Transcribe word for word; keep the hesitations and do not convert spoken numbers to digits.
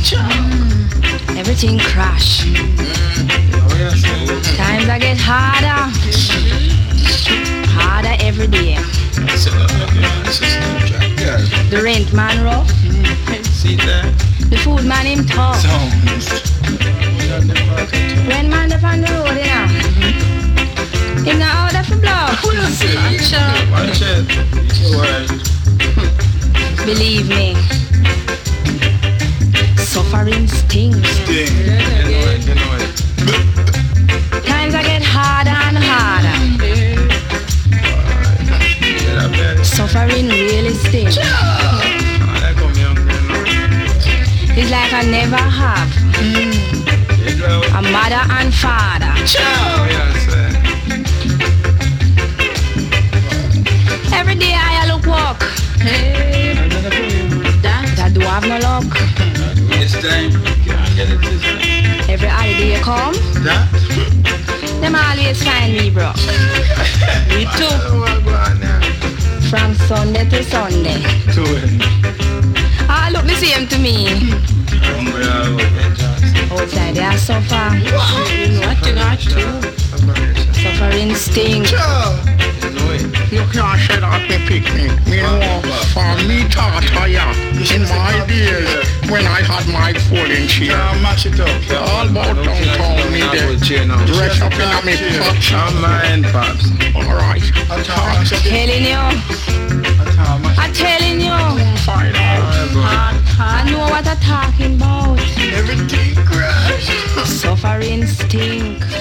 Mm. Everything crash. Times I get harder. Harder every day. The rent man rough. See that? The food man him tough. When man up on the road, you know. Him not out of the block. Watch out. Watch it. Believe me. Suffering stings. Sting. You know it, you know it. Times I get harder and harder. Suffering really stings. It's like I never have a mother and father. Every day I look walk. That do have no luck. This time, can't get it this time. Every holiday you come, That? them always find me broke. Me too. From Sunday to Sunday. To it. All look the same to me. Outside they are suffer. What you got to? Suffering stink. You can't say that me picnic. Me know for me taught ya in my days when I had my folding chair. Mash it up. All about downtown me there. Dress up in a me pops. I'm mine, pops. Alright. I'm telling you. I'm telling you. Fine. I know what I'm talking about. Everything crash. Suffering stink.